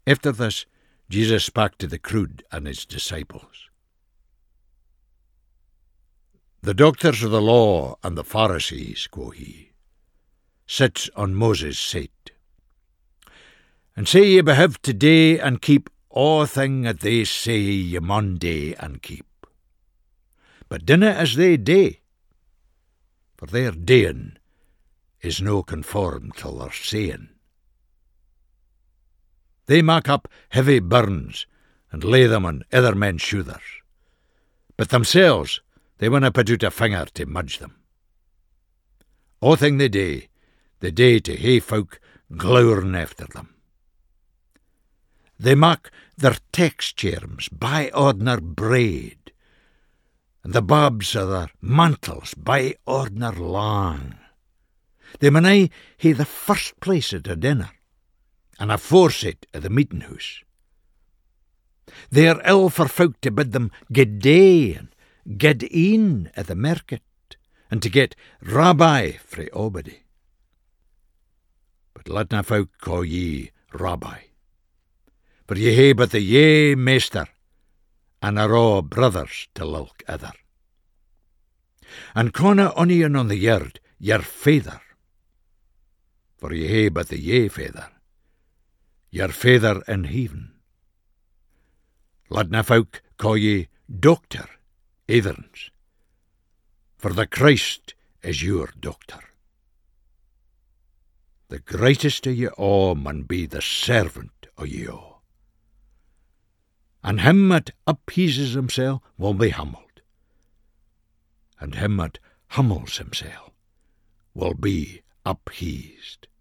After this, Jesus spake to the crowd and his disciples. The doctors of the law and the Pharisees, quo he, sits on Moses' seat. And say ye behave to day and keep all thing that they say ye maun day and keep. But dinna as they day, for their dayin is no conform to their saying. They mak up heavy burns and lay them on other men's shoulders, but themselves they winna put out a finger to mudge them. All thing they day to hae folk glowering after them. They mak their textures by ordinary braid, and the bobs of their mantles by ordinary lang. They maun aye hae the first place at a dinner, and a foreseat at the meeting house. They are ill for folk to bid them good day and good e'en at the market, and to get rabbi frae obody. But let na folk call ye rabbi, for ye hae but the ye meester, and are all brothers to ilk other. And conna onion on the yard your father, for ye hae but the ye father, your father in heaven. Let na folk call ye doctor, eitherns, for the Christ is your doctor. The greatest of ye all maun be the servant of ye all. And him that appeases himself will be humbled, and him that humbles himself will be appeased.